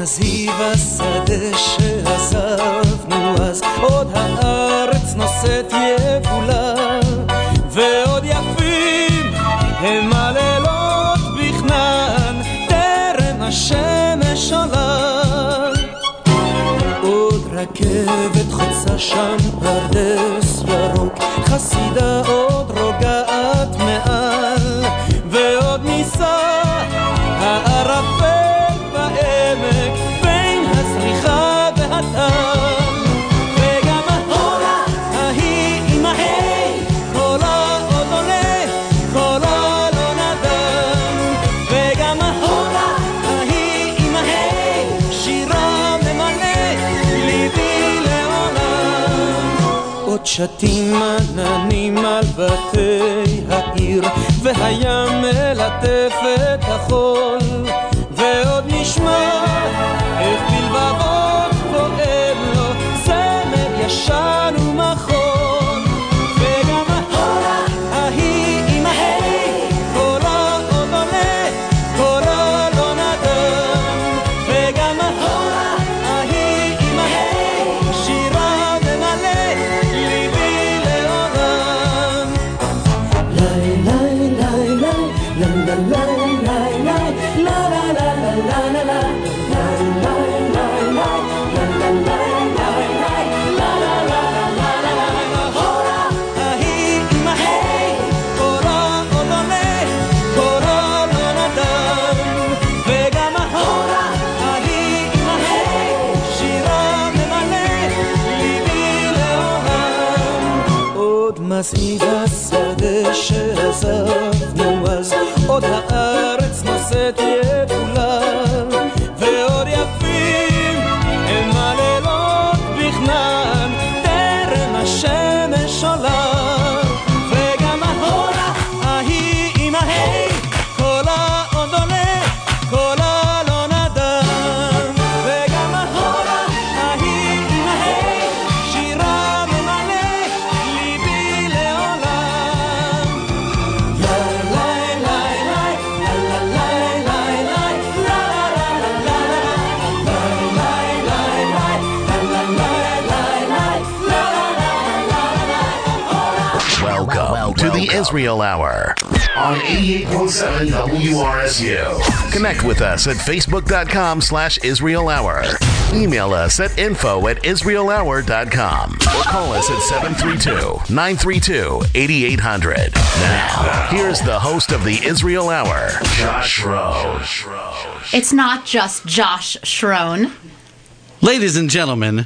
מזהיב השדה שעזבנו אז, עוד הארץ נושאת יבולה, ועוד יפים הם הלילות בכנען, טרם השמש עולה. עוד רכבת חוצה שם פרדס ירוק, חסידה עוד רוגעת מעל, ועוד ניסה הערפל בעמק בין הזריחה והטל, וגם ההורה ההיא עם ההי, קולה עוד עולה, קולה לא נדם, וגם ההורה ההיא עם ההי, שירה ממלא ליבי לעולם. עוד שתים עננים על בתי העיר, והים מלטף את החול, ועוד נשמע איך בלבבות פועם לו זמר ישן ומחול, וגם ההורה ההיא עם ההי, קולה עוד עולה, קולה לא נדם, וגם ההורה ההיא עם ההי, שירה ממלא ליבי לעולם. מזהיב השדה שעזבנו אז, עוד הארץ נושאת יבולה, ועוד יפים הם הלילות בכנען, טרם השמש עולה, וגם ההורה ההיא עם ההי, קולה עוד עולה, קולה לא נדם, וגם ההורה ההיא עם ההי, שירה ממלא ליבי לעולם. Welcome to the Israel Hour on 88.7 WRSU. Connect with us at facebook.com/Israel Hour. Email us at info@israelhour.com or call us at 732-932-8800. Now, here's the host of the Israel Hour, Josh Schroen. It's not just Josh Schroen. Ladies and gentlemen,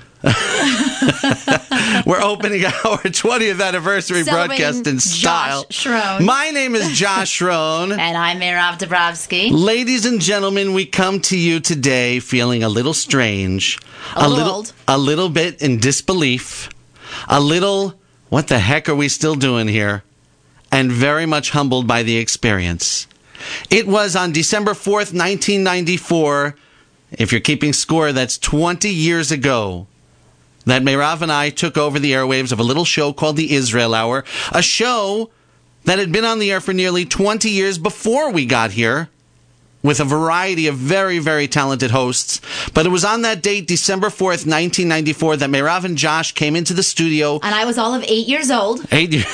we're opening our 20th anniversary broadcast in style. Josh Schroen. My name is Josh Schroen. And I'm Merav Dabrowski. Ladies and gentlemen, we come to you today feeling a little strange, A little bit in disbelief, a little, what the heck are we still doing here? And very much humbled by the experience. It was on December 4th, 1994, if you're keeping score, that's 20 years ago, that Merav and I took over the airwaves of a little show called the Israel Hour, a show that had been on the air for nearly 20 years before we got here, with a variety of very, very talented hosts. But it was on that date, December 4th, 1994, that Merav and Josh came into the studio. And I was all of 8 years old. 8 years.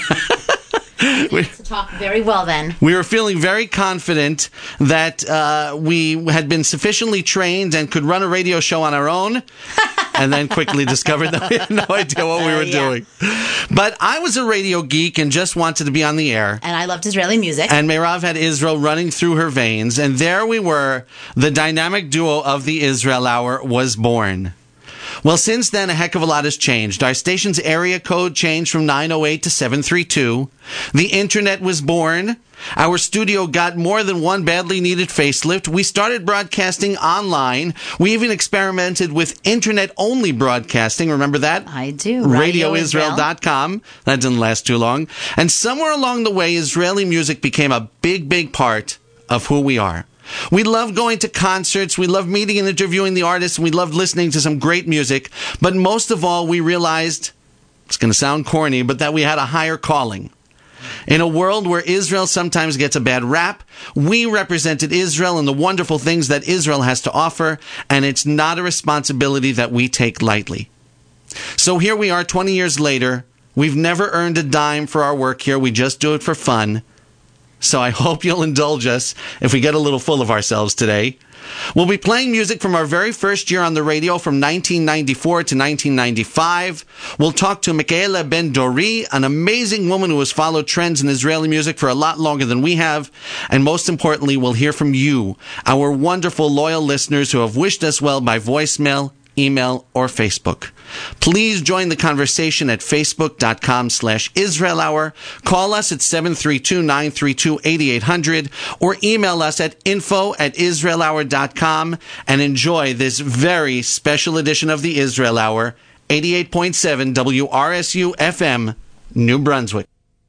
To talk very well then. We were feeling very confident that we had been sufficiently trained and could run a radio show on our own, and then quickly discovered that we had no idea what we were doing. But I was a radio geek and just wanted to be on the air. And I loved Israeli music. And Merav had Israel running through her veins. And there we were, the dynamic duo of the Israel Hour was born. Well, since then, a heck of a lot has changed. Our station's area code changed from 908 to 732. The internet was born. Our studio got more than one badly needed facelift. We started broadcasting online. We even experimented with internet-only broadcasting. Remember that? I do. RadioIsrael.com. That didn't last too long. And somewhere along the way, Israeli music became a big, big part of who we are. We loved going to concerts, we loved meeting and interviewing the artists, and we loved listening to some great music. But most of all, we realized, it's going to sound corny, but that we had a higher calling. In a world where Israel sometimes gets a bad rap, we represented Israel and the wonderful things that Israel has to offer, and it's not a responsibility that we take lightly. So here we are 20 years later. We've never earned a dime for our work here. We just do it for fun. So I hope you'll indulge us if we get a little full of ourselves today. We'll be playing music from our very first year on the radio from 1994 to 1995. We'll talk to Michaela Ben-Dori, an amazing woman who has followed trends in Israeli music for a lot longer than we have. And most importantly, we'll hear from you, our wonderful, loyal listeners who have wished us well by voicemail, email, or Facebook. Please join the conversation at facebook.com/Israel Hour. Call us at 732-932-8800 or email us at info@israelhour.com and enjoy this very special edition of the Israel Hour, 88.7 WRSU FM, New Brunswick.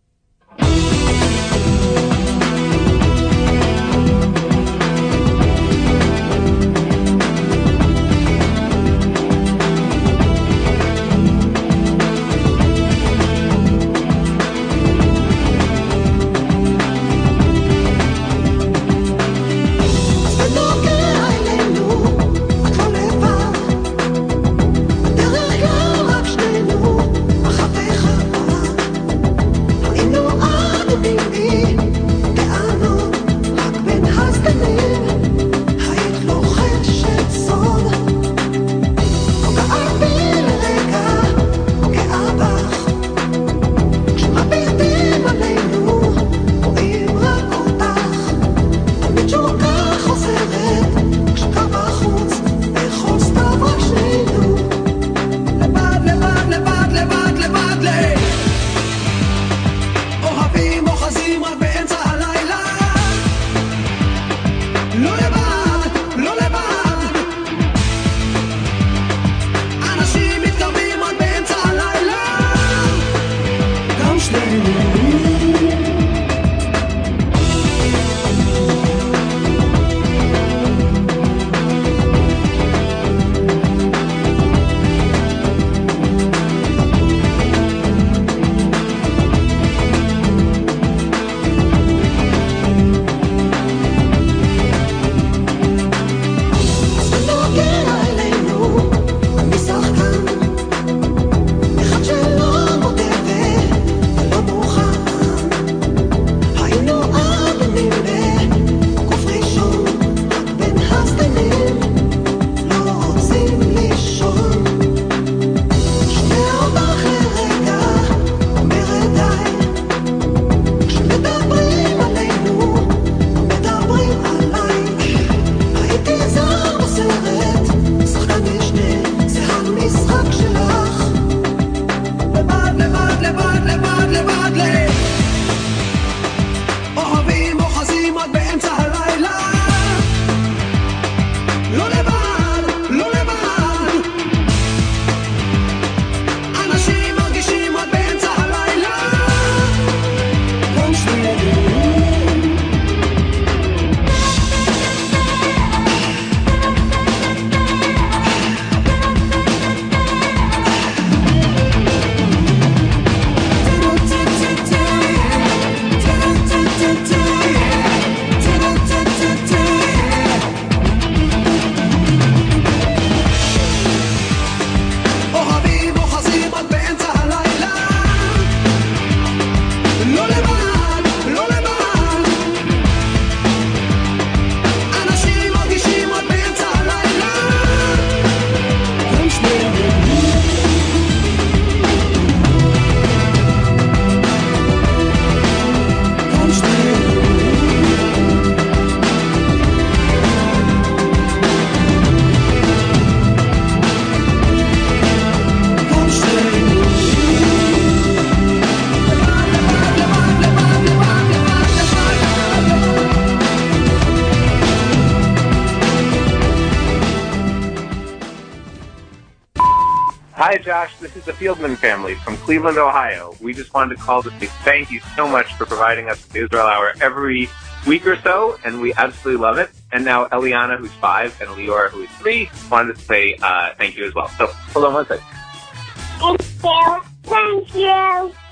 Hi, Josh. This is the Fieldman family from Cleveland, Ohio. We just wanted to call to say thank you so much for providing us with the Israel Hour every week or so, and we absolutely love it. And now Eliana, who's 5, and Leora, who is 3, wanted to say thank you as well. So hold on one second. Thank you.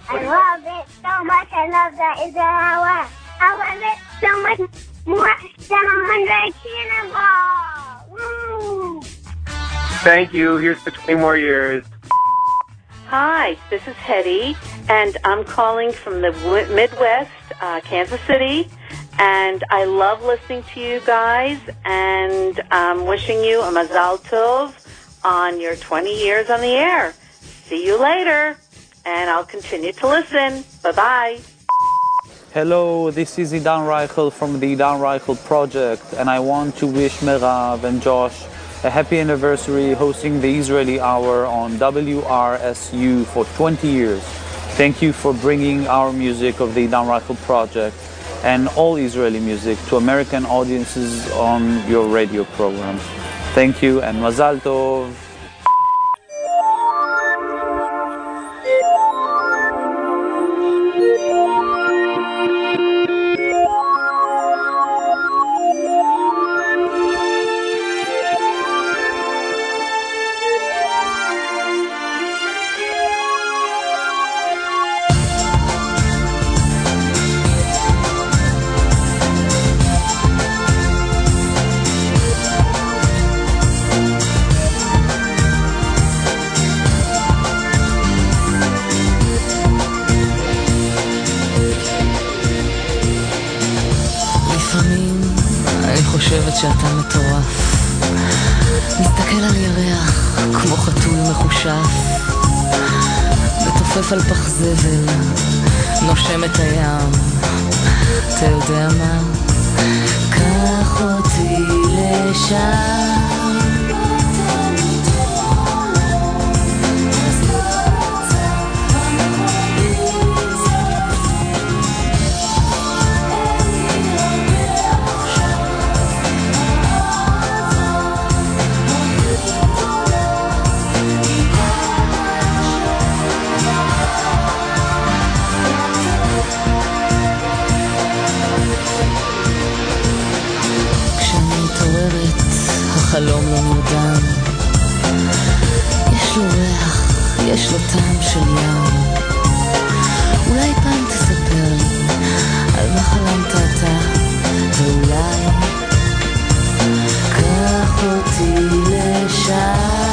I love it so much. I love the Israel Hour. I love it so much more than 100 cannonballs. Woo! Thank you. Here's for 20 more years. Hi, this is Hetty, and I'm calling from the Midwest, Kansas City, and I love listening to you guys, and I'm wishing you a mazal tov on your 20 years on the air. See you later, and I'll continue to listen. Bye-bye. Hello, this is Idan Reichel from the Idan Reichel Project, and I want to wish Merav and Josh a happy anniversary hosting the Israeli Hour on WRSU for 20 years. Thank you for bringing our music of the Idan Reichel Project and all Israeli music to American audiences on your radio program. Thank you and Mazal Tov. שאתה מטורף, מסתכל על ירח כמו חתול מחושף, מתופף על פח זבל, נושם את הים. אתה יודע מה? קח אותי לשם. החלום לא נרדם, יש לו ריח, יש לו טעם של ים. אולי פעם תספר לי על מה חלמת אתה, ואולי קח אותי לשם.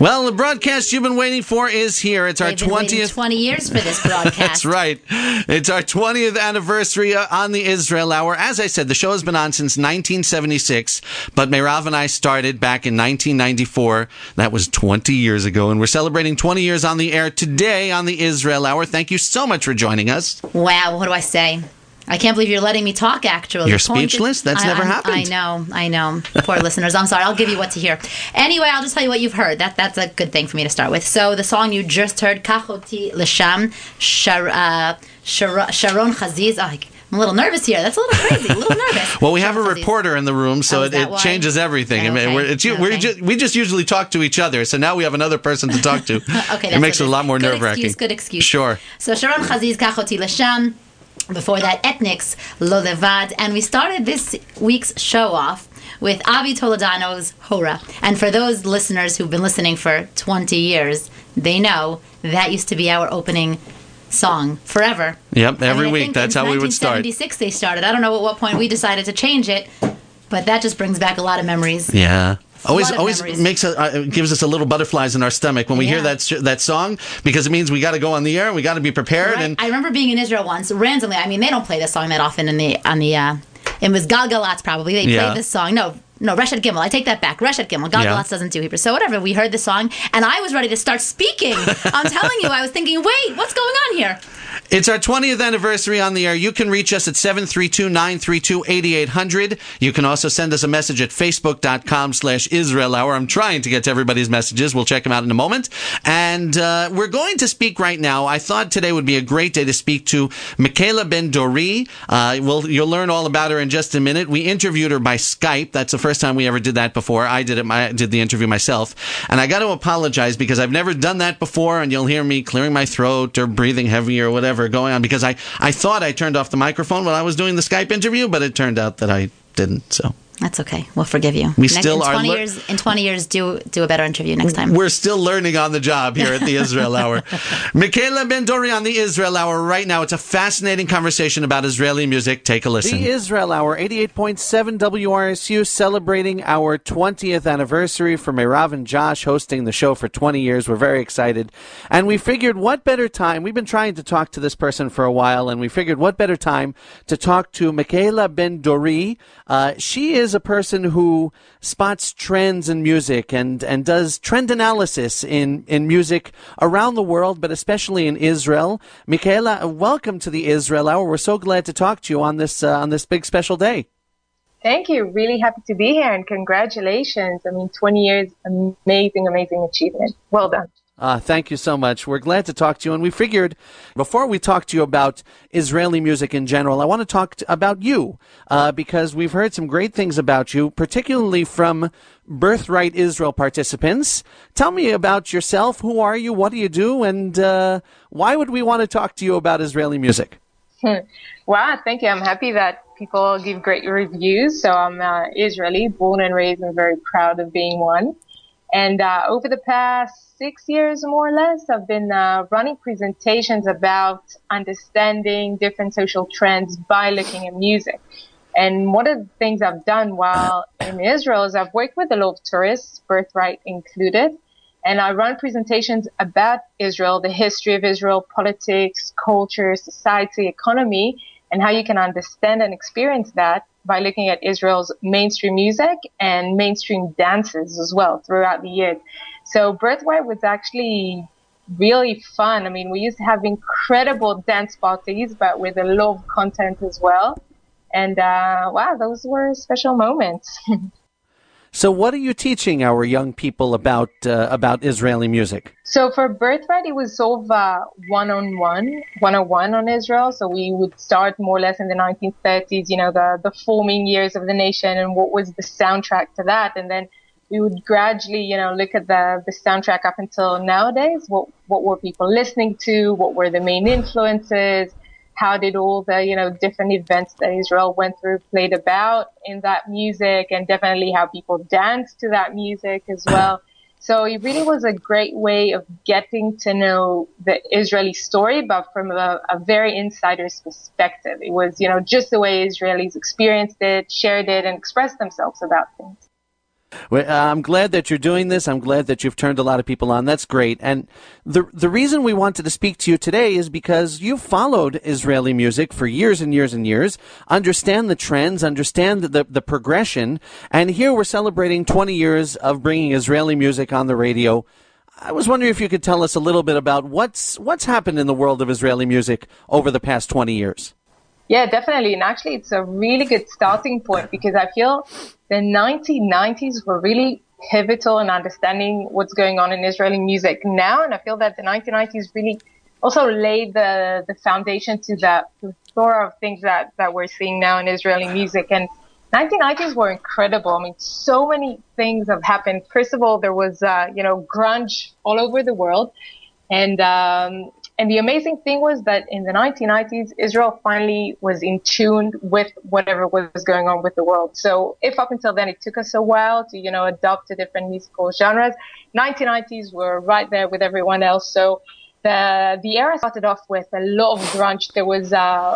Well, the broadcast you've been waiting for is here. It's our 20th. 20 years for this broadcast. That's right. It's our 20th anniversary on the Israel Hour. As I said, the show has been on since 1976, but Meirav and I started back in 1994. That was 20 years ago, and we're celebrating 20 years on the air today on the Israel Hour. Thank you so much for joining us. Wow, what do I say? I can't believe you're letting me talk, actually. You're speechless? That's never happened. I know. Poor listeners. I'm sorry. I'll give you what to hear. Anyway, I'll just tell you what you've heard. That's a good thing for me to start with. So the song you just heard, Kach Oti L'Sham, Sharon Chaziz. Oh, I'm a little nervous here. That's a little crazy. A little nervous. Well, we have a reporter in the room, so it changes everything. Okay. We just usually talk to each other, so now we have another person to talk to. Okay, it makes it a lot more nerve-wracking. Good excuse. Sure. So Sharon Chaziz, Kach Oti L'Sham. Before that, Ethnics, Lo Levad. And we started this week's show off with Avi Toledano's Hora. And for those listeners who've been listening for 20 years, they know that used to be our opening song forever. Yep, every week. That's how we would start. In 1976 they started. I don't know at what point we decided to change it, but that just brings back a lot of memories. Yeah. Always gives us a little butterflies in our stomach when we hear that song, because it means we got to go on the air and we got to be prepared. Right. And I remember being in Israel once randomly. I mean, they don't play this song that often it was Galgalatz probably. They played this song. No, Reshet Gimel. I take that back. Reshet Gimel. Galgalatz doesn't do Hebrew. So whatever. We heard the song and I was ready to start speaking. I'm telling you, I was thinking, wait, what's going on here? It's our 20th anniversary on the air. You can reach us at 732-932-8800. You can also send us a message at facebook.com/Israel Hour. I'm trying to get to everybody's messages. We'll check them out in a moment. And we're going to speak right now. I thought today would be a great day to speak to Michaela Ben-Dori. You'll learn all about her in just a minute. We interviewed her by Skype. That's the first time we ever did that before. I did the interview myself. And I got to apologize because I've never done that before, and you'll hear me clearing my throat or breathing heavy or whatever going on, because I thought I turned off the microphone when I was doing the Skype interview, but it turned out that I didn't, so... That's okay. We'll forgive you. We still are. In 20 years, do a better interview next time. We're still learning on the job here at the Israel Hour. Michaela Ben-Dori on the Israel Hour right now. It's a fascinating conversation about Israeli music. Take a listen. The Israel Hour, 88.7 WRSU, celebrating our 20th anniversary for Meirav and Josh hosting the show for 20 years. We're very excited. And we figured what better time, we've been trying to talk to this person for a while, and we figured what better time to talk to Michaela Ben-Dori. She is a person who spots trends in music and does trend analysis in music around the world, but especially in Israel. Michaela, welcome to the Israel Hour. We're so glad to talk to you on this big special day. Thank you. Really happy to be here, and congratulations. 20 years, amazing achievement. Well done. Thank you so much. We're glad to talk to you. And we figured before we talk to you about Israeli music in general, I want to talk about you because we've heard some great things about you, particularly from Birthright Israel participants. Tell me about yourself. Who are you? What do you do? And why would we want to talk to you about Israeli music? Wow, thank you. I'm happy that people give great reviews. So I'm Israeli, born and raised, and very proud of being one. And over the past 6 years, more or less, I've been running presentations about understanding different social trends by looking at music. And one of the things I've done while in Israel is I've worked with a lot of tourists, Birthright included, and I run presentations about Israel, the history of Israel, politics, culture, society, economy, and how you can understand and experience that by looking at Israel's mainstream music and mainstream dances as well throughout the years. So Birthright was actually really fun. We used to have incredible dance parties, but with a lot of content as well. And wow, those were special moments. So what are you teaching our young people about Israeli music? So for Birthright, it was sort of 101 on Israel. So we would start more or less in the 1930s, the forming years of the nation and what was the soundtrack to that. And then we would gradually, look at the soundtrack up until nowadays. What were people listening to? What were the main influences? How did all the, different events that Israel went through played about in that music, and definitely how people danced to that music as well. So it really was a great way of getting to know the Israeli story, but from a very insider's perspective. It was, just the way Israelis experienced it, shared it, and expressed themselves about things. Well, I'm glad that you're doing this. I'm glad that you've turned a lot of people on. That's great. And the reason we wanted to speak to you today is because you've followed Israeli music for years and years and years, understand the trends, understand the progression, and here we're celebrating 20 years of bringing Israeli music on the radio. I was wondering if you could tell us a little bit about what's happened in the world of Israeli music over the past 20 years. Yeah, definitely. And actually, it's a really good starting point because I feel the 1990s were really pivotal in understanding what's going on in Israeli music now. And I feel that the 1990s really also laid the foundation to the plethora of things that we're seeing now in Israeli music. And 1990s were incredible. I mean, so many things have happened. First of all, there was, grunge all over the world. And the amazing thing was that in the 1990s, Israel finally was in tune with whatever was going on with the world. So if up until then it took us a while to, adopt to different musical genres, 1990s were right there with everyone else. So the era started off with a lot of grunge. There was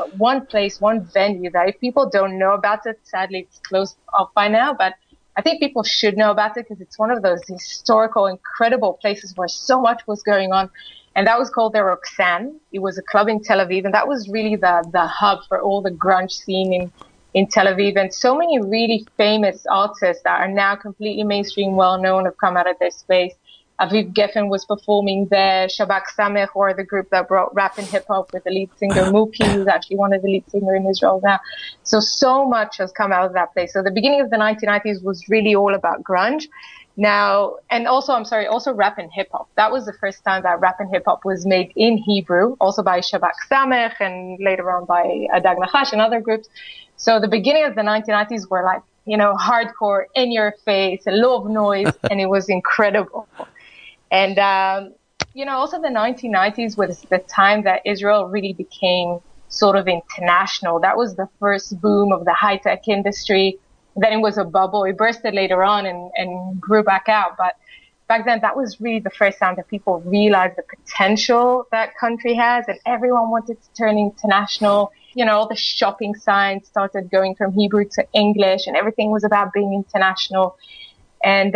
one venue that if people don't know about it, sadly it's closed off by now, but I think people should know about it because it's one of those historical, incredible places where so much was going on. And that was called the Roxanne. It was a club in Tel Aviv, and that was really the hub for all the grunge scene in Tel Aviv. And so many really famous artists that are now completely mainstream, well-known, have come out of this space. Aviv Geffen was performing there. Shabak Samech, or the group that brought rap and hip-hop with the lead singer Mookie, who's actually one of the lead singers in Israel now. So much has come out of that place. So the beginning of the 1990s was really all about grunge. Now, and also rap and hip hop. That was the first time that rap and hip hop was made in Hebrew, also by Shabak Samech and later on by Adag Nachash and other groups. So the beginning of the 1990s were like, hardcore, in your face, a lot of noise, and it was incredible. And, also the 1990s was the time that Israel really became sort of international. That was the first boom of the high-tech industry. Then it was a bubble. It bursted later on and grew back out. But back then, that was really the first time that people realized the potential that country has, and everyone wanted to turn international. All the shopping signs started going from Hebrew to English, and everything was about being international. And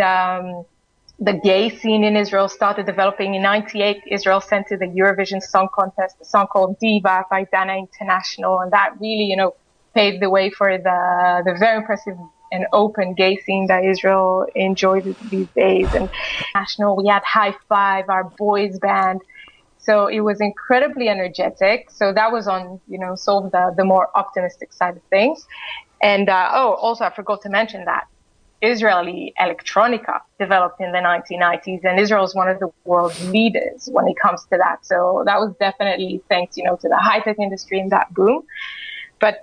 the gay scene in Israel started developing. In 98, Israel sent to the Eurovision Song Contest a song called Diva by Dana International, and that really, paved the way for the very impressive and open gay scene that Israel enjoys these days. And national, we had High Five, our boys band. So it was incredibly energetic. So that was on, sort of the more optimistic side of things. And, also I forgot to mention that Israeli electronica developed in the 1990s, and Israel is one of the world leaders when it comes to that. So that was definitely thanks, to the high-tech industry and that boom. But,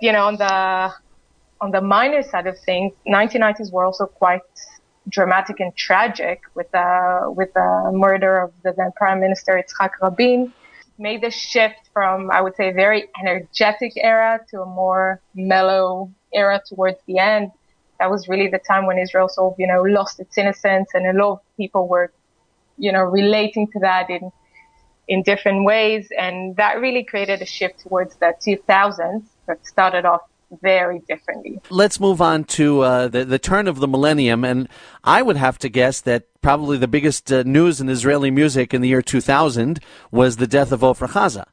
on the minor side of things, 1990s were also quite dramatic and tragic with the murder of the then Prime Minister Yitzhak Rabin. Made the shift from, I would say, a very energetic era to a more mellow era towards the end. That was really the time when Israel sort of, lost its innocence, and a lot of people were, relating to that in different ways. And that really created a shift towards the 2000s that started off very differently. Let's move on to the turn of the millennium, and I would have to guess that probably the biggest news in Israeli music in the year 2000 was the death of Ofra Chaza.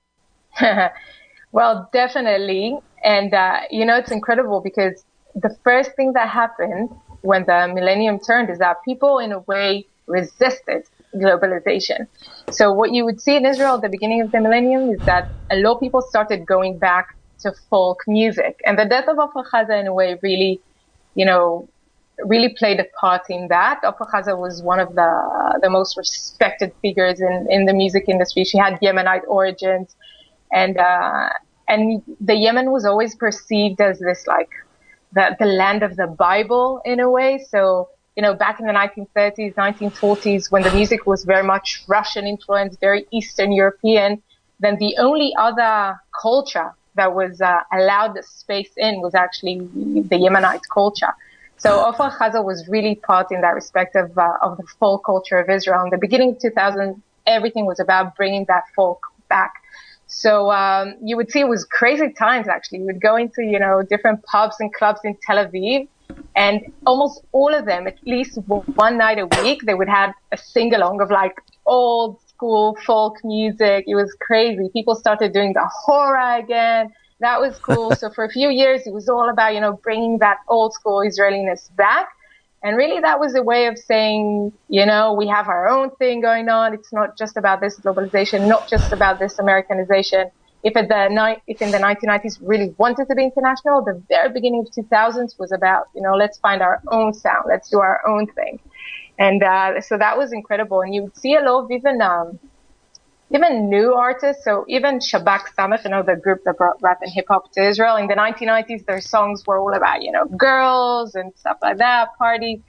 Well, definitely. And, it's incredible because the first thing that happened when the millennium turned is that people, in a way, resisted globalization. So what you would see in Israel at the beginning of the millennium is that a lot of people started going back to folk music. And the death of Ofra Chaza, in a way, really, really played a part in that. Ofra Chaza was one of the most respected figures in the music industry. She had Yemenite origins, and the Yemen was always perceived as this, like, the land of the Bible, in a way. So, back in the 1930s, 1940s, when the music was very much Russian influenced, very Eastern European, then the only other culture that was allowed the space in was actually the Yemenite culture. So Ofra Chaza was really part in that respect of the folk culture of Israel. In the beginning of 2000, everything was about bringing that folk back. So you would see it was crazy times, actually. You would go into, different pubs and clubs in Tel Aviv, And almost all of them, at least one night a week, they would have a sing-along of like old school folk music. It was crazy. People started doing the hora again. That was cool. So for a few years, it was all about, bringing that old school Israeliness back. And really that was a way of saying, we have our own thing going on. It's not just about this globalization, not just about this Americanization. If in the 1990s really wanted to be international, the very beginning of 2000s was about, let's find our own sound. Let's do our own thing. And so that was incredible. And you would see a lot of even new artists. So even Shabak Samech, the group that brought rap and hip hop to Israel, in the 1990s, their songs were all about, girls and stuff like that, parties.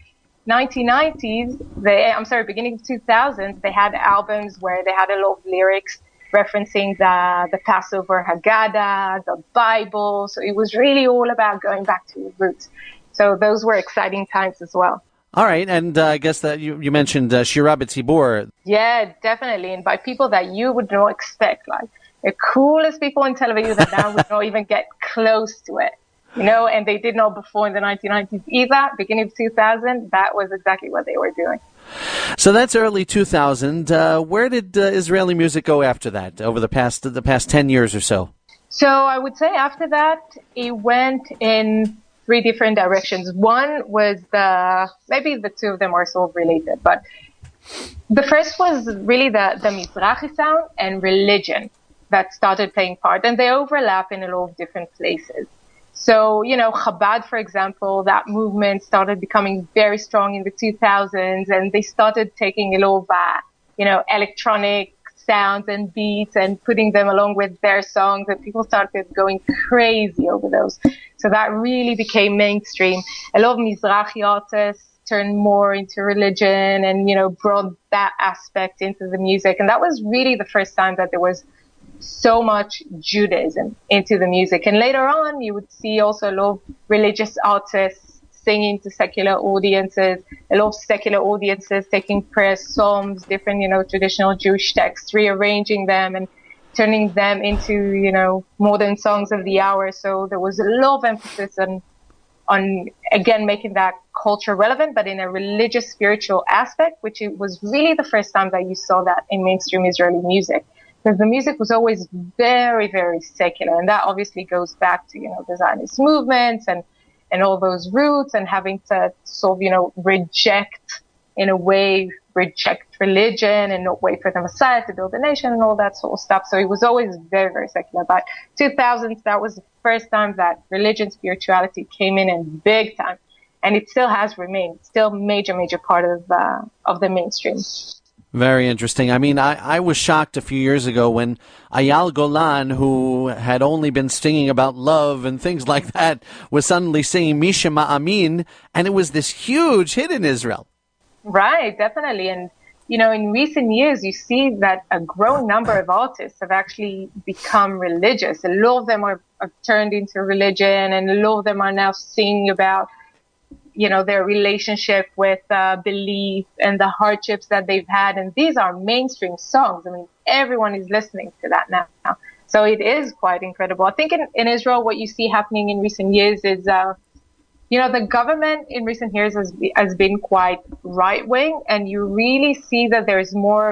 1990s, beginning of 2000s, they had albums where they had a lot of lyrics referencing the Passover Haggadah, the Bible. So it was really all about going back to your roots. So those were exciting times as well. All right, and I guess that you mentioned Shira B'Tzibur. Yeah, definitely, and by people that you would not expect, like the coolest people in Tel Aviv that now would not even get close to it, and they did not before in the 1990s either. Beginning of 2000, that was exactly what they were doing. So that's early 2000. Where did Israeli music go after that, over the past 10 years or so? So I would say after that, it went in 3 different directions. One was maybe the two of them are sort of related, but the first was really the Mizrahi sound and religion that started playing part, and they overlap in a lot of different places. So, Chabad, for example, that movement started becoming very strong in the 2000s, and they started taking a lot of, electronic sounds and beats and putting them along with their songs, and people started going crazy over those. So that really became mainstream. A lot of Mizrahi artists turned more into religion and, brought that aspect into the music. And that was really the first time that there was so much Judaism into the music. And later on, you would see also a lot of religious artists singing to secular audiences, a lot of secular audiences taking prayer psalms, different, traditional Jewish texts, rearranging them and turning them into, modern songs of the hour. So there was a lot of emphasis on again, making that culture relevant, but in a religious, spiritual aspect, which it was really the first time that you saw that in mainstream Israeli music. Because the music was always very, very secular. And that obviously goes back to, the Zionist movements and all those roots and having to sort of, reject religion and not wait for the Messiah to build a nation and all that sort of stuff. So it was always very, very secular. But 2000s, that was the first time that religion, spirituality came in big time. And it still has remained, still major, major part of the mainstream. Very interesting. I mean, I was shocked a few years ago when Eyal Golan, who had only been singing about love and things like that, was suddenly singing Misha Ma'amin, and it was this huge hit in Israel. Right, definitely. And, in recent years, you see that a growing number of artists have actually become religious. A lot of them have turned into religion, and a lot of them are now singing about their relationship with belief and the hardships that they've had. And these are mainstream songs. I mean, everyone is listening to that now. So it is quite incredible. I think in Israel, what you see happening in recent years is, the government in recent years has been quite right-wing, and you really see that there's more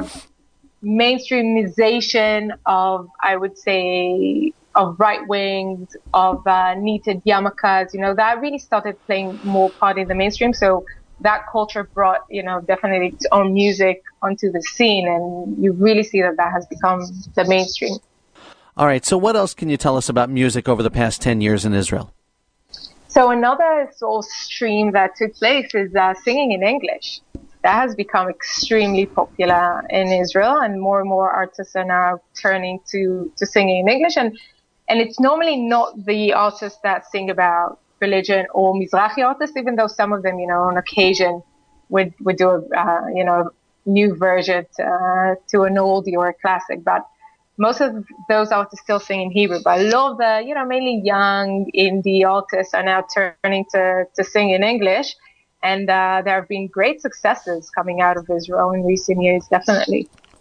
mainstreamization of, I would say, of right wings, of neated yarmulkes, that really started playing more part in the mainstream. So that culture brought, definitely its own music onto the scene, and you really see that has become the mainstream. All right, so what else can you tell us about music over the past 10 years in Israel? So another sort of stream that took place is singing in English. That has become extremely popular in Israel, and more artists are now turning to singing in English. And it's normally not the artists that sing about religion or Mizrahi artists, even though some of them, on occasion would do a new version to an oldie or a classic. But most of those artists still sing in Hebrew. But a lot of the, mainly young indie artists are now turning to sing in English. And there have been great successes coming out of Israel in recent years, definitely.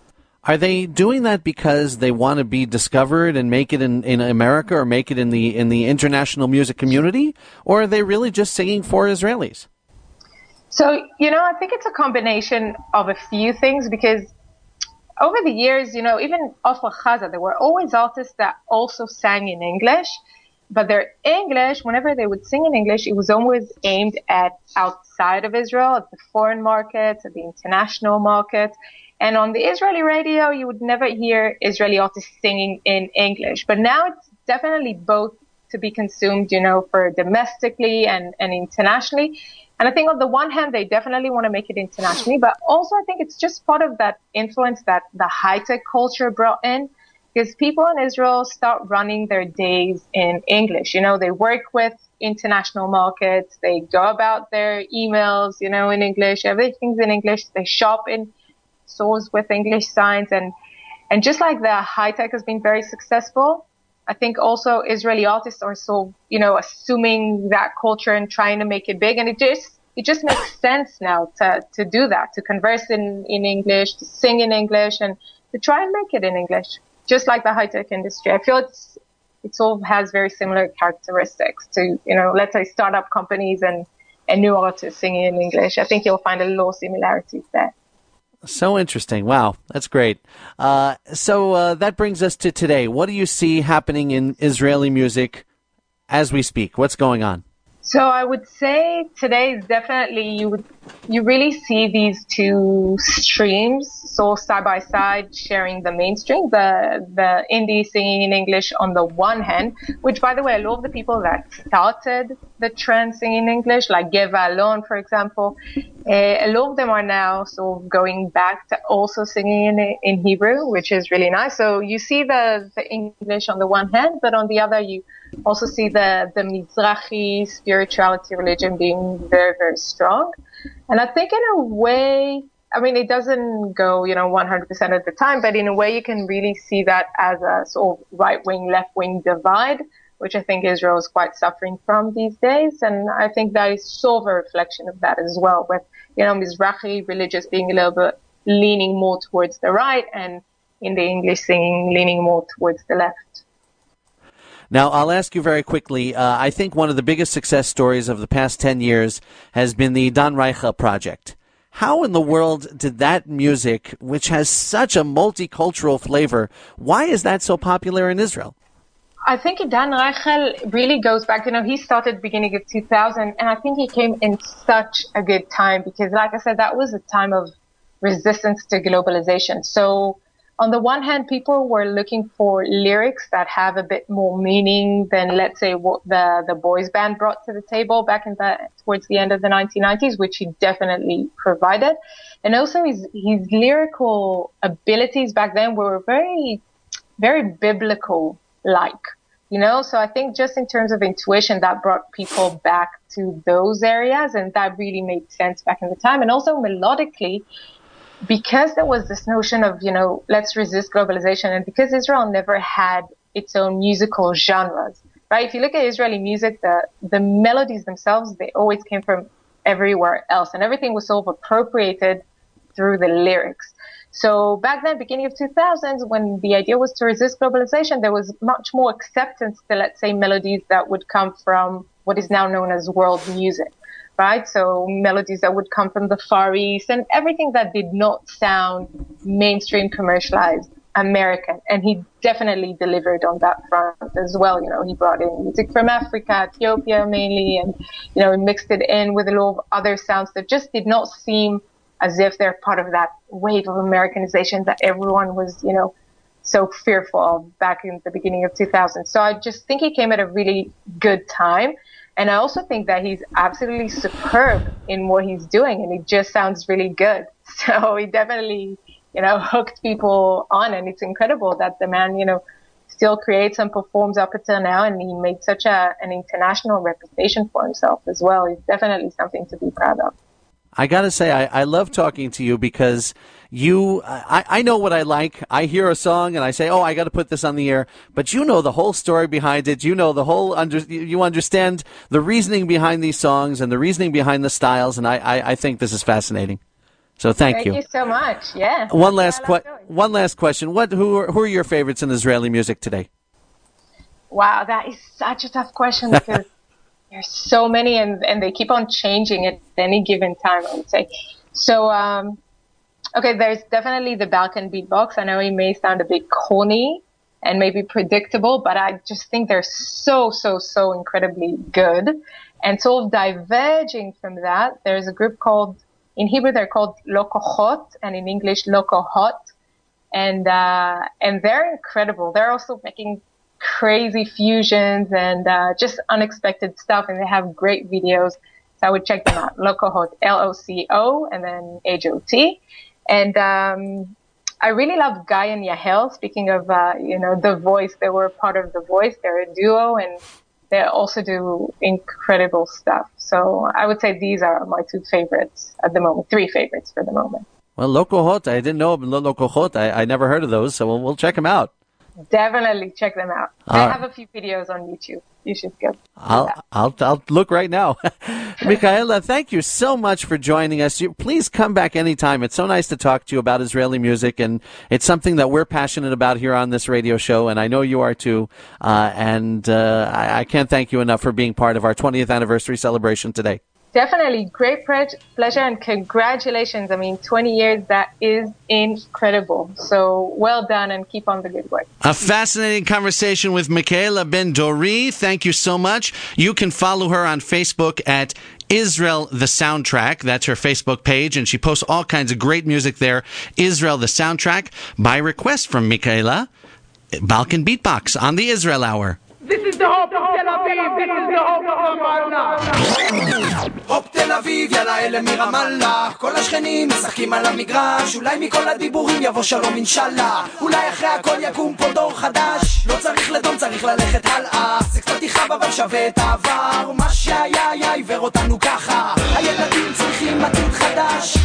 Are they doing that because they want to be discovered and make it in America or make it in the international music community? Or are they really just singing for Israelis? So, I think it's a combination of a few things, because over the years, even Ofra Chaza, there were always artists that also sang in English, but their English, whenever they would sing in English, it was always aimed at outside of Israel, at the foreign markets, at the international markets. And on the Israeli radio, you would never hear Israeli artists singing in English. But now it's definitely both to be consumed, for domestically and internationally. And I think on the one hand, they definitely want to make it internationally, but also I think it's just part of that influence that the high-tech culture brought in, because people in Israel start running their days in English. They work with international markets. They go about their emails, in English. Everything's in English. They shop in stores with English signs, and just like the high tech has been very successful, I think also Israeli artists are so assuming that culture and trying to make it big, and it just makes sense now to do that, to converse in English, to sing in English, and to try and make it in English, just like the high tech industry. I feel it all has very similar characteristics to let's say startup companies and new artists singing in English. I think you'll find a lot of similarities there. So interesting. Wow, that's great. So that brings us to today. What do you see happening in Israeli music as we speak? What's going on? So I would say today is definitely, you really see these two streams, so side by side, sharing the mainstream, the indie singing in English on the one hand, which, by the way, a lot of the people that started the trend singing in English, like Geva Alon, for example, a lot of them are now sort of going back to also singing in Hebrew, which is really nice. So you see the English on the one hand, but on the other, you also see the Mizrahi spirituality religion being very, very strong. And I think in a way, I mean, it doesn't go, 100% of the time, but in a way you can really see that as a sort of right-wing, left-wing divide, which I think Israel is quite suffering from these days. And I think that is sort of a reflection of that as well, with, Mizrahi religious being a little bit leaning more towards the right, and in the English singing leaning more towards the left. Now, I'll ask you very quickly, I think one of the biggest success stories of the past 10 years has been the Dan Reichel project. How in the world did that music, which has such a multicultural flavor, why is that so popular in Israel? I think Dan Reichel really goes back, he started beginning of 2000, and I think he came in such a good time because, like I said, that was a time of resistance to globalization. So on the one hand, people were looking for lyrics that have a bit more meaning than, let's say, what the boys band brought to the table back towards the end of the 1990s, which he definitely provided. And also his lyrical abilities back then were very, very biblical-like, So I think just in terms of intuition, that brought people back to those areas, and that really made sense back in the time. And also melodically, because there was this notion of, let's resist globalization, and because Israel never had its own musical genres, right? If you look at Israeli music, the melodies themselves, they always came from everywhere else, and everything was sort of appropriated through the lyrics. So back then, beginning of 2000s, when the idea was to resist globalization, there was much more acceptance to, let's say, melodies that would come from what is now known as world music. Right? So melodies that would come from the Far East and everything that did not sound mainstream commercialized American. And he definitely delivered on that front as well. He brought in music from Africa, Ethiopia mainly, and, he mixed it in with a lot of other sounds that just did not seem as if they're part of that wave of Americanization that everyone was, so fearful of back in the beginning of 2000. So I just think he came at a really good time. And I also think that he's absolutely superb in what he's doing, and it just sounds really good. So he definitely, hooked people on, and it's incredible that the man, still creates and performs up until now, and he made such an international reputation for himself as well. It's definitely something to be proud of. I gotta say, I love talking to you because I know what I like. I hear a song and I say, oh, I gotta put this on the air. But you know the whole story behind it. You know you understand the reasoning behind these songs and the reasoning behind the styles. And I think this is fascinating. So thank you. Thank you so much. Yeah. One last question. Who are your favorites in Israeli music today? Wow, that is such a tough question because there's so many and they keep on changing at any given time, I would say. So, okay, there's definitely the Balkan beatbox. I know it may sound a bit corny and maybe predictable, but I just think they're so incredibly good. And sort of diverging from that, there's a group called, in Hebrew they're called Lokohot, and in English Lokohot. And they're incredible. They're also making crazy fusions and just unexpected stuff, and they have great videos. So I would check them out. Lokohot, Loco, and then Hot. And I really love Guy and Yahel. Speaking of The Voice, they were part of The Voice. They're a duo, and they also do incredible stuff. So I would say these are my two favorites at the moment, three favorites for the moment. Well, Lokohot, I didn't know of Lokohot. I never heard of those, so we'll check them out. Definitely check them out. I have a few videos on YouTube. You should go. I'll look right now. Michaela, thank you so much for joining us. Please come back anytime. It's so nice to talk to you about Israeli music, and it's something that we're passionate about here on this radio show, and I know you are too. I can't thank you enough for being part of our 20th anniversary celebration today. Definitely. Great pleasure and congratulations. I mean, 20 years, that is incredible. So well done and keep on the good work. A fascinating conversation with Michaela Ben Dori. Thank you so much. You can follow her on Facebook at Israel the Soundtrack. That's her Facebook page, and she posts all kinds of great music there. Israel the Soundtrack, by request from Michaela, Balkan Beatbox on the Israel Hour. This is the hope of Tel Aviv. This is the hope of Ramallah. הופ תל אביב, יאללה אלה מרמאללה. כל השכנים משחקים על המגרש. אולי מכל הדיבורים יבוא שלום אינשאללה. אולי אחרי הכל יקום פה דור חדש. לא צריך לדום, צריך ללכת הלאה. זה קצת יכאב אבל שווה את העבר. מה שהיה עיוור אותנו ככה. הילדים צריכים עתיד חדש.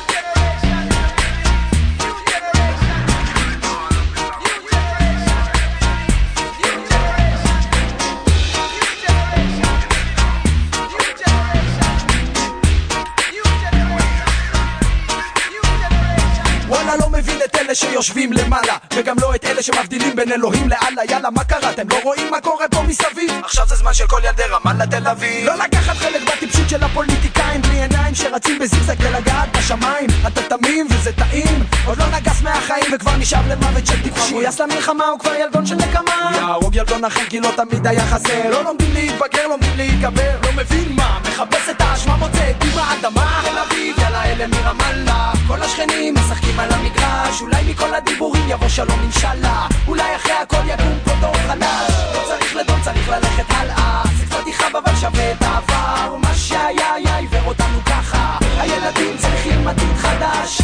וואלה לא מבין את אלה שיושבים למעלה וגם לא את אלה שמבדילים בין אלוהים לאללה. יאללה מה קרה? אתם לא רואים מה קורה פה מסביב? עכשיו זה זמן של כל ילדי רמאללה תל אביב. לא לקחת חלק בטיפשות של הפוליטיקאים בלי עיניים שרצים בזיגזג ולגעת בשמיים. אתה תמים וזה טעים, עוד לא נגס מהחיים וכבר נשאר למוות של טיפשים. הוא יס למלחמה, הוא כבר ילדון של נקמה. הוא יהרוג ילדון אחר כי לא תמיד היה חסר. לא לומדים להתבגר, לומדים להתגבר. לא מבין מה, מחפש את האשמה, מוצא את עם האדמה. תל אביב, יאללה אלה מרמאללה. כל השכנים משחקים על המגרש. אולי מכל הדיבורים יבוא שלום אינשאללה. אולי אחרי הכל יקום פה דור חדש. לא צריך לדום, צריך ללכת הלאה. זה קצת יכאב אבל שווה את העבר. מה שהיה עיוור אותנו ככה. הילדים צריכים עתיד חדש.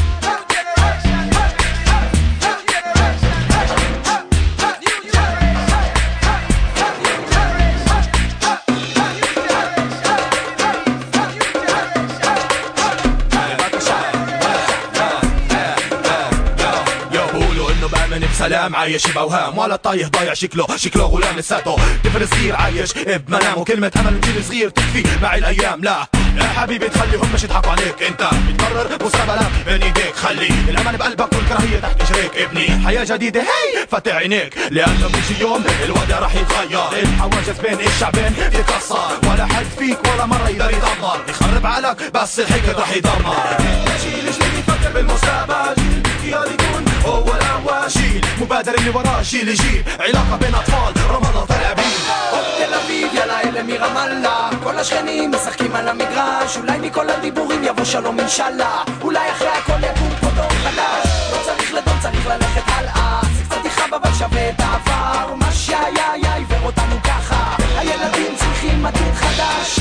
سلام عايش بأوهام ولا طايح ضايع شكله غلام لساته طفل صغير عايش بمنامه كلمة أمل وجيل صغير تكفي مع الأيام. لا يا حبيبي تخليهم مش يضحكوا عليك. انت بتقرر مستقبلك بين ايديك. خلي الأمل بقلبك والكراهية تحت رجليك. ابني حياة جديدة هي فتح عينيك لأنه بيجي يوم الوضع راح يتغير. الحواجز بين الشعبين تتكسر ولا حد فيك ولا مرة يقدر يدمر. يخرب عقلك بس الحقد راح يدمر. جيل جديد يفكر بالمستقبل. جيل يكون هو الأول. شيل مبادر اللي وراه شيل جيل. علاقة بين أطفال رمضان تل أبيب. תל אביב, יאללה אלה מרמאללה. כל השכנים משחקים על המגרש. אולי מכל הדיבורים יבוא שלום אינשאללה. אולי אחרי הכל יקום פה דור חדש. לא צריך לדום, צריך ללכת הלאה. זה קצת יכאב אבל שווה את העבר. מה שהיה עיוור אותנו ככה. הילדים צריכים עתיד חדש.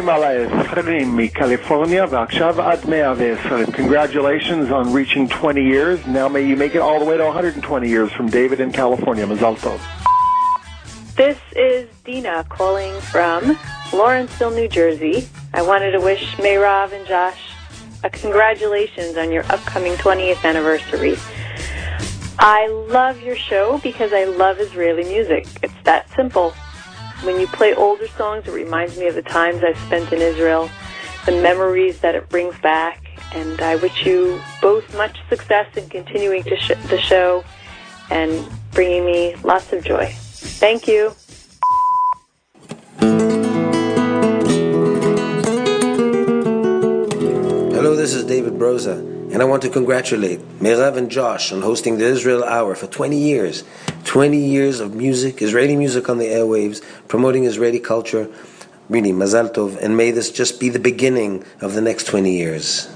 מדברים על ה-20 מקליפורניה, ועכשיו עד 120. Congratulations on reaching 20 years. Now may you make it all the way to 120 years from David in California. Mazal tov. This is Dina calling from Lawrenceville, New Jersey. I wanted to wish Meirav and Josh a congratulations on your upcoming 20th anniversary. I love your show because I love Israeli music. It's that simple. When you play older songs, it reminds me of the times I've spent in Israel, the memories that it brings back, and I wish you both much success in continuing to the show and bringing me lots of joy. Thank you. Hello, this is David Broza, and I want to congratulate Meirav and Josh on hosting the Israel Hour for 20 years. 20 years of music, Israeli music on the airwaves, promoting Israeli culture. Really, Mazal Tov, and may this just be the beginning of the next 20 years.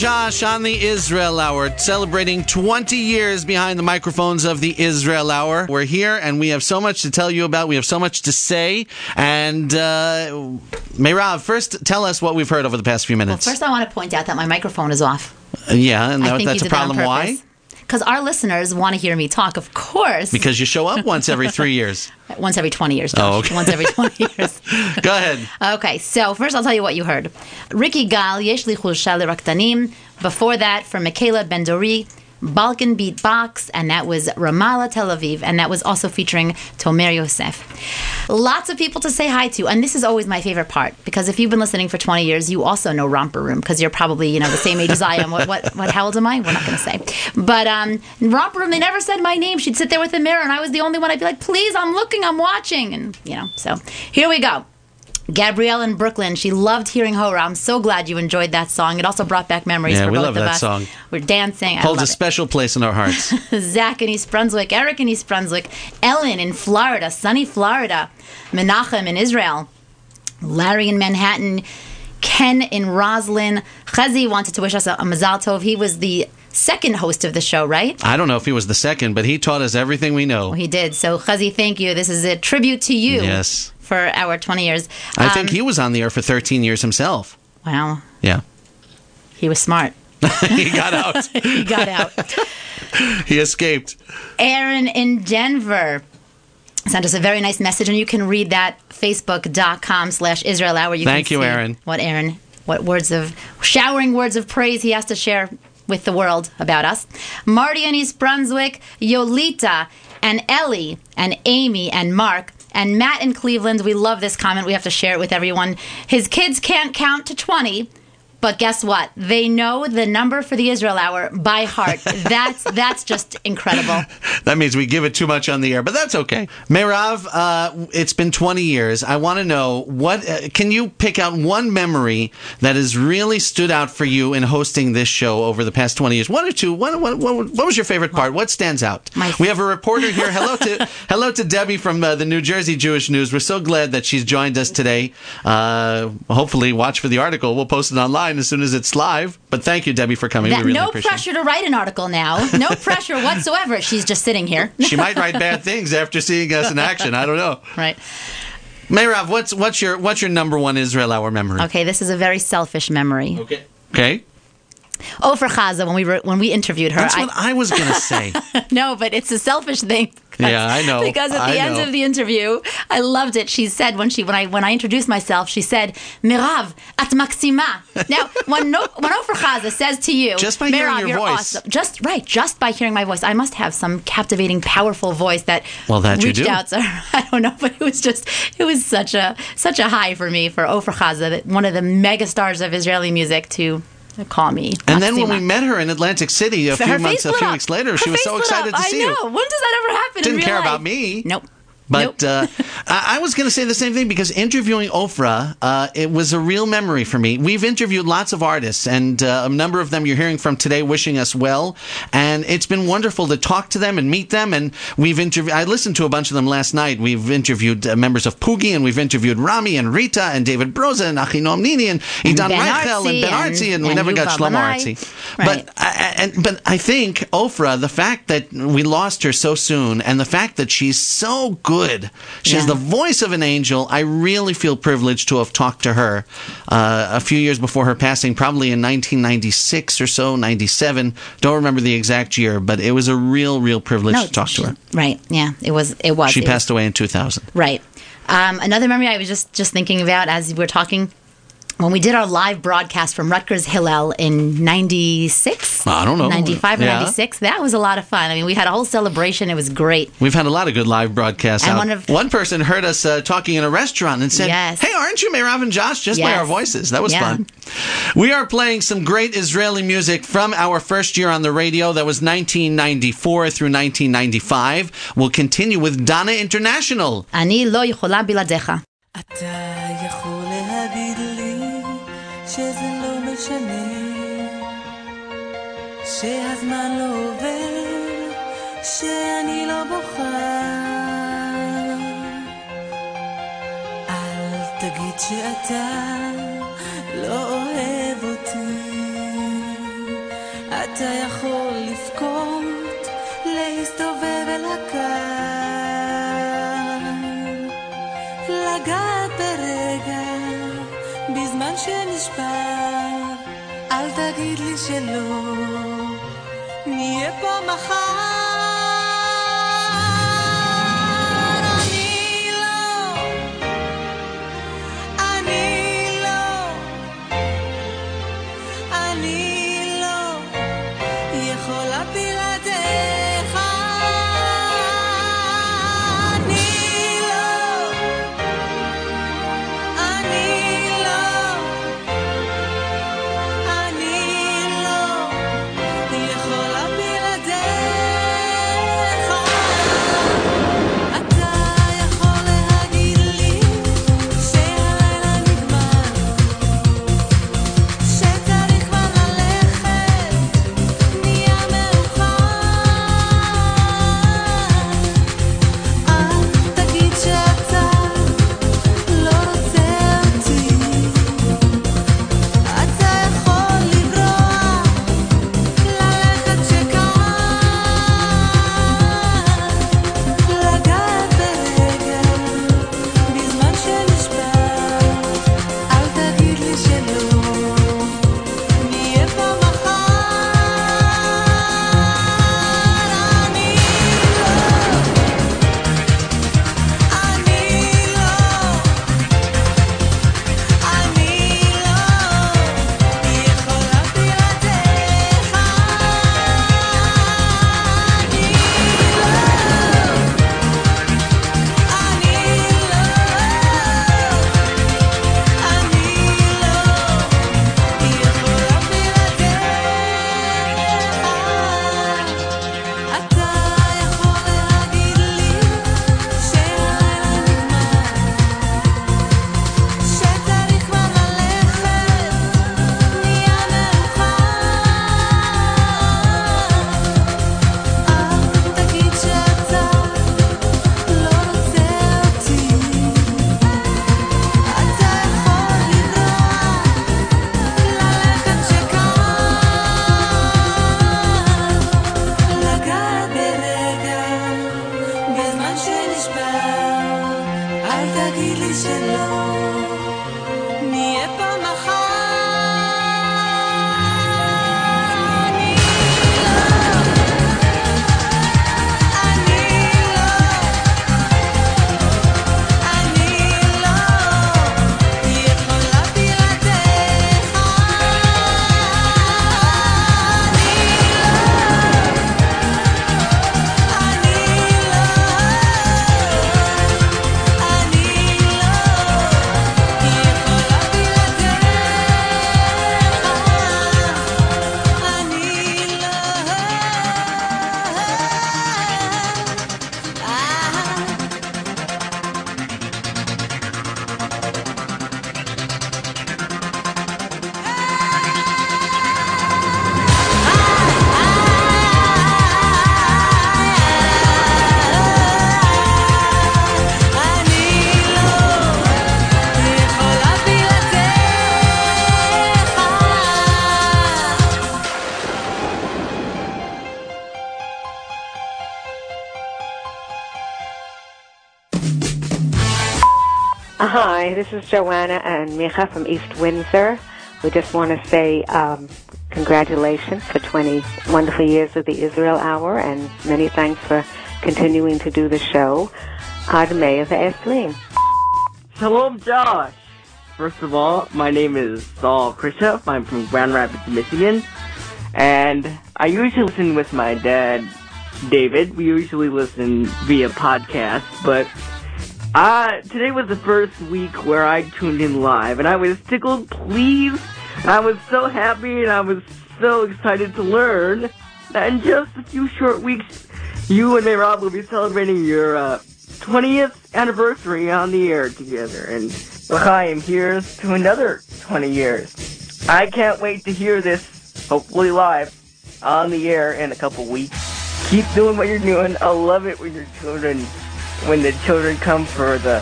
Josh on the Israel Hour, celebrating 20 years behind the microphones of the Israel Hour. We're here, and we have so much to tell you about. We have so much to say. And Meirav, first tell us what we've heard over the past few minutes. Well, first I want to point out that my microphone is off. Yeah, and I think that's you a did problem. that on Why? purpose. Because our listeners want to hear me talk, of course. Because you show up once every 3 years. Once every 20 years, Josh. Oh, okay. Once every 20 years. Go ahead. Okay, so first I'll tell you what you heard. Ricky Gal, Yesh Li Chulsha L'Raktanim. Before that, from Michaela Ben-Dori, Balkan Beatbox, and that was Ramallah, Tel Aviv, and that was also featuring Tomer Yosef. Lots of people to say hi to, and this is always my favorite part, because if you've been listening for 20 years, you also know Romper Room, because you're probably, the same age as I am. How old am I? We're not going to say. But Romper Room, they never said my name. She'd sit there with a mirror, and I was the only one. I'd be like, please, I'm looking, I'm watching, and, so here we go. Gabrielle in Brooklyn, she loved hearing Hora. I'm so glad you enjoyed that song. It also brought back memories for both of us. Yeah, we love that song. We're dancing. Holds a special place in our hearts. Zach in East Brunswick, Eric in East Brunswick, Ellen in Florida, sunny Florida, Menachem in Israel, Larry in Manhattan, Ken in Roslyn. Chazi wanted to wish us a Mazal Tov. He was the second host of the show, right? I don't know if he was the second, but he taught us everything we know. Well, he did. So, Chazi, thank you. This is a tribute to you. Yes. For our 20 years. I think he was on the air for 13 years himself. Wow. Yeah. He was smart. He got out. He got out. He escaped. Aaron in Denver sent us a very nice message, and you can read that facebook.com/Israel Hour. Thank you, Aaron. What showering words of praise he has to share with the world about us. Marty in East Brunswick, Yolita, and Ellie, and Amy, and Mark, and Matt in Cleveland. We love this comment. We have to share it with everyone. His kids can't count to 20, but guess what? They know the number for the Israel Hour by heart. That's just incredible. That means we give it too much on the air, but that's okay. Meirav, it's been 20 years. I want to know, can you pick out one memory that has really stood out for you in hosting this show over the past 20 years? One or two. What was your favorite part? What stands out? We have a reporter here. Hello to Debbie from the New Jersey Jewish News. We're so glad that she's joined us today. Hopefully watch for the article. We'll post it online as soon as it's live. But thank you, Debbie, for coming. We really appreciate it. No pressure to write an article now. No pressure whatsoever. She's just sitting here. She might write bad things after seeing us in action. I don't know. Right. Meirav, what's your number one Israel Hour memory? Okay, this is a very selfish memory. Okay. Ofer Chaza, when we interviewed her. That's what I was going to say. No, but it's a selfish thing. Yeah, I know. Because at the end of the interview, I loved it. She said when I introduced myself, she said, "Meirav, at Maxima." Now, when Ofer Chaza says to you, just by hearing your voice, awesome. Just by hearing my voice, I must have some captivating, powerful voice that reached out to her. I don't know, but it was such a high for me, for Ofer Chaza, one of the mega stars of Israeli music, to call me. And then when we met her in Atlantic City a few weeks later, she was so excited to see you. I know. When does that ever happen? Didn't care about me. Nope. But I was going to say the same thing, because interviewing Ofra, it was a real memory for me. We've interviewed lots of artists, and a number of them you're hearing from today wishing us well. And it's been wonderful to talk to them and meet them. And I listened to a bunch of them last night. We've interviewed members of Pugi, and we've interviewed Rami and Rita and David Broza and Achinoam Nini and Idan Reichel and Ben Artzi, and we never got Shlomo Artzi. Right. But I think Ofra, the fact that we lost her so soon, and the fact that she's so good. She has the voice of an angel. I really feel privileged to have talked to her a few years before her passing, probably in 1996 or so, 97. Don't remember the exact year, but it was a real privilege to talk to her. Right, yeah, it was. She passed away in 2000. Right. Another memory I was just thinking about as we were talking, when we did our live broadcast from Rutgers Hillel in 96? I don't know. 95 or 96. That was a lot of fun. I mean, we had a whole celebration. It was great. We've had a lot of good live broadcasts. And one person heard us talking in a restaurant and said, "Hey, aren't you Meirav and Josh?" Just by our voices. That was fun. We are playing some great Israeli music from our first year on the radio. That was 1994 through 1995. We'll continue with Dana International. אני לא יכולה בלעדיך. אתה יכול להגיד לי שזה לא משנה, שהזמן לא עובר, שאני לא בוכה. אל תגיד שאתה לא אוהב אותי, אתה יכול לבכות, להסתובב אל הקר, לגעת ברגע בזמן שנשבר. אל תגיד לי שלא, נהיה פה מחר. Hi, this is Joanna and Micha from East Windsor. We just want to say congratulations for 20 wonderful years of the Israel Hour, and many thanks for continuing to do the show. Ad Mea Ve'esrim. Shalom, Josh. First of all, my name is Saul Khrushchev. I'm from Grand Rapids, Michigan. And I usually listen with my dad, David. We usually listen via podcast, but today was the first week where I tuned in live, and I was tickled pleased. I was so happy, and I was so excited to learn that in just a few short weeks, you and Meirav will be celebrating your 20th anniversary on the air together. And L'chaim, here's to another 20 years. I can't wait to hear this, hopefully live, on the air in a couple weeks. Keep doing what you're doing. I love it when the children come for the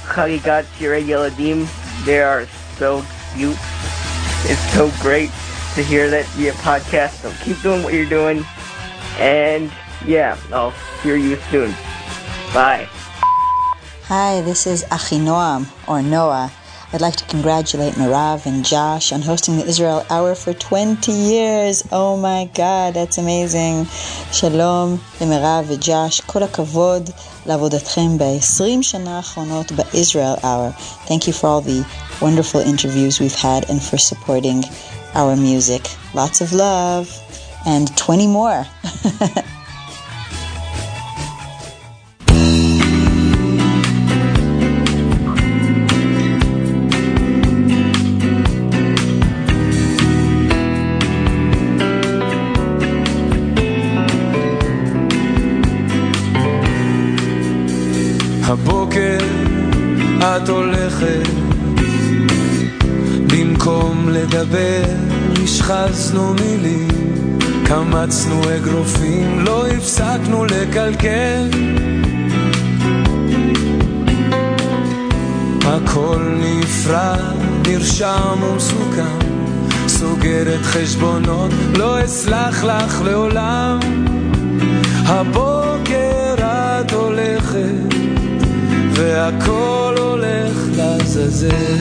Chagigat Shirei Yeladim. They are so cute. It's so great. to hear that via podcast. So keep doing what you're doing. And yeah, I'll hear you soon. Bye. Hi, this is Achinoam, or Noah. I'd like to congratulate Merav and Josh on hosting the Israel Hour for 20 years. Oh my God, that's amazing. Shalom למרב וג'וש, כל הכבוד לעבודתכם ב-20 שנה האחרונות ב-Israel Hour. Thank you for all the wonderful interviews we've had and for supporting our music. Lots of love and 20 more. הבוקר את הולכת, במקום לדבר השחזנו מילים, קמצנו אגרופים, לא הפסקנו לקלקל, הכל נפרד, נרשם ומסוכם, סוגרת חשבונות, לא אסלח לך לעולם. הבוקר את הולכת והכל הולך לעזאזל,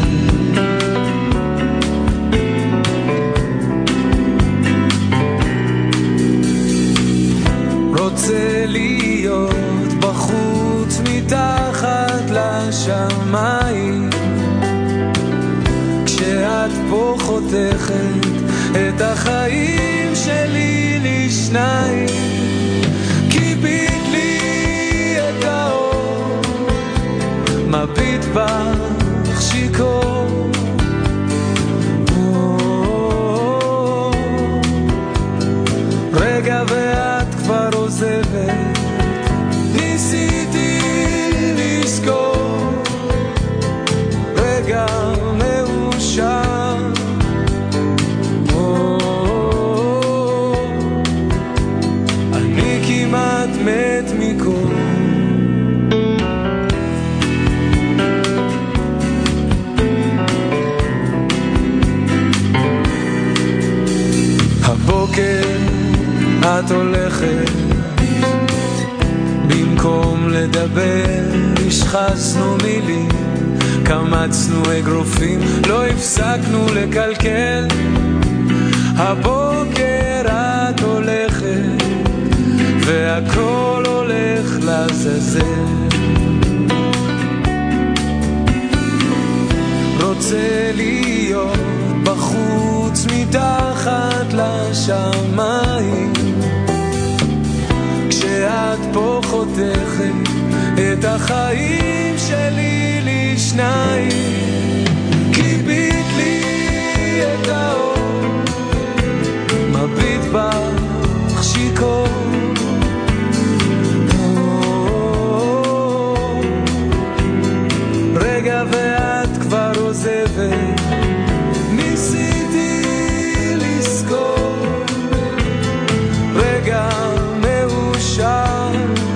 רוצה להיות בחוץ מתחת לשמיים, כשאת פה חותכת את החיים שלי לשניים, כיבית לי את האור, מביט בך שיקור, רגע ואת כבר עוזבת, ניסיתי לזכור, רגע מאושר, אני כמעט מת מקור, הבוקר את הולכת, במקום לדבר השחזנו מילים, קמצנו אגרופים, לא הפסקנו לקלקל, הבוקר את הולכת והכל הולך לעזאזל, רוצה להיות בחוץ מתחת לשמיים, כשאת פה חותכת את החיים שלי לשניים, כיבית לי את האור, מביט בך שיקור, רגע ואת כבר עוזבת, ניסיתי לזכור, רגע מאושר,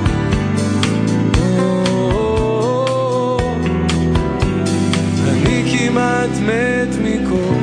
אני כמעט מת מקור.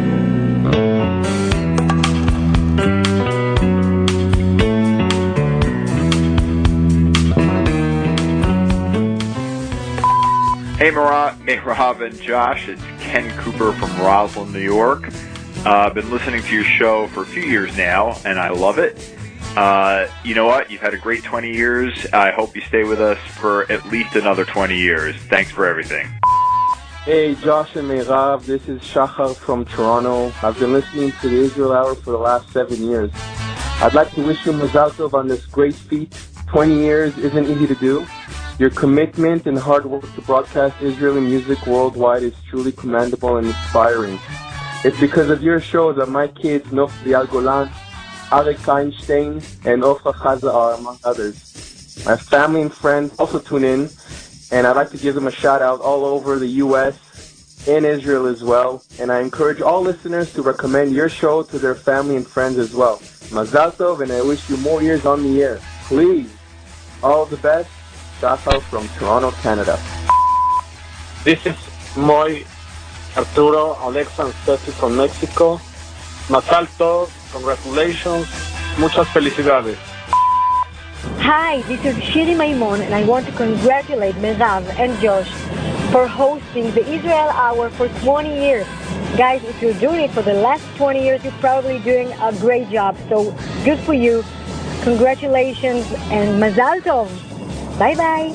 Hey, Merav and Josh, it's Ken Cooper from Roslyn, New York. I've been listening to your show for a few years now, and I love it. You know what? You've had a great 20 years. I hope you stay with us for at least another 20 years. Thanks for everything. Hey, Josh and Merav, this is Shachar from Toronto. I've been listening to the Israel Hour for the last 7 years. I'd like to wish you Mazal Tov on this great feat. 20 years isn't easy to do. Your commitment and hard work to broadcast Israeli music worldwide is truly commendable and inspiring. It's because of your show that my kids, Nof Lial Golan, Arik Einstein, and Ofra Chaza are among others. My family and friends also tune in, and I'd like to give them a shout out all over the U.S. and Israel as well. And I encourage all listeners to recommend your show to their family and friends as well. Mazal Tov, and I wish you more years on the air. Please, all the best. Shachar from Toronto, Canada. This is Moy Arturo Alexa and Ceci from Mexico. Mazal Tov, congratulations, muchas felicidades. Hi, this is Shiri Maimon, and I want to congratulate Merav and Josh for hosting the Israel Hour for 20 years. Guys, if you're doing it for the last 20 years, you're probably doing a great job. So good for you. Congratulations and Mazal Tov. Bye-bye.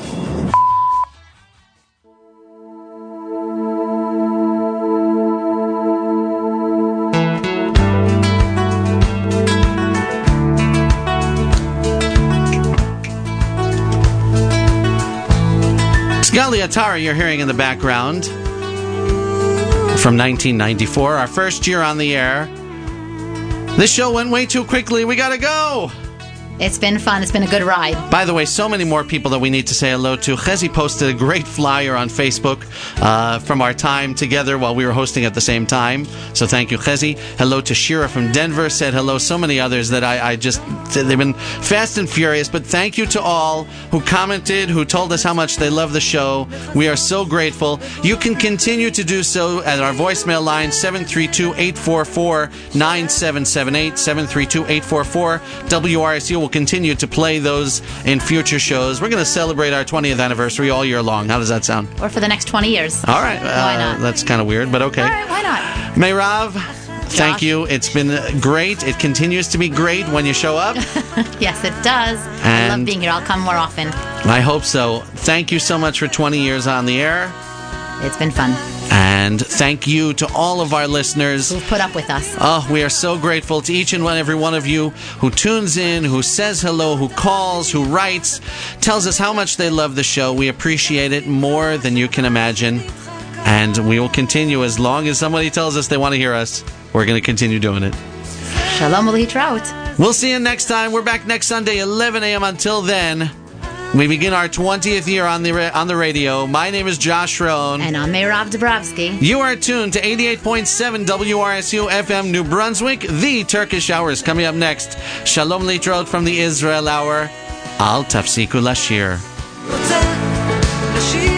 Gali Atara, you're hearing in the background from 1994, our first year on the air. This show went way too quickly. We gotta go. It's been fun. It's been a good ride. By the way, so many more people that we need to say hello to. Chezi posted a great flyer on Facebook from our time together while we were hosting at the same time. So thank you, Chezi. Hello to Shira from Denver. Said hello. So many others that I just, they've been fast and furious. But thank you to all who commented, who told us how much they love the show. We are so grateful. You can continue to do so at our voicemail line, 732-844-9778, 732-844-WRSU. We'll continue to play those in future shows. We're going to celebrate our 20th anniversary all year long. How does that sound? Or for the next 20 years. All right. Why not? That's kind of weird, but okay. All right, why not? Meirav, thank you. It's been great. It continues to be great when you show up. Yes, it does. I love being here. I'll come more often. I hope so. Thank you so much for 20 years on the air. It's been fun. And thank you to all of our listeners who've put up with us. Oh, we are so grateful to each and every one of you who tunes in, who says hello, who calls, who writes, tells us how much they love the show. We appreciate it more than you can imagine. And we will continue as long as somebody tells us they want to hear us. We're going to continue doing it. Shalom u'litraut. We'll see you next time. We're back next Sunday, 11 a.m. Until then, we begin our 20th year on the radio. My name is Josh Rohn. And I'm Meirav Dubrovsky. You are tuned to 88.7 WRSU FM New Brunswick. The Turkish Hour is coming up next. Shalom Litrot from the Israel Hour. Al Tafsiku Lashir.